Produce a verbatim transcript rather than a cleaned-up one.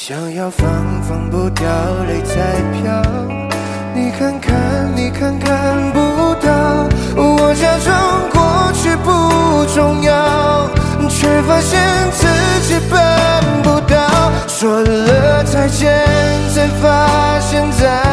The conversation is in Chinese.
想要放放不掉，泪在飘。你看看，你看看不到，我假装过去不重要，却发现自己办不到。说了再见，才发现在。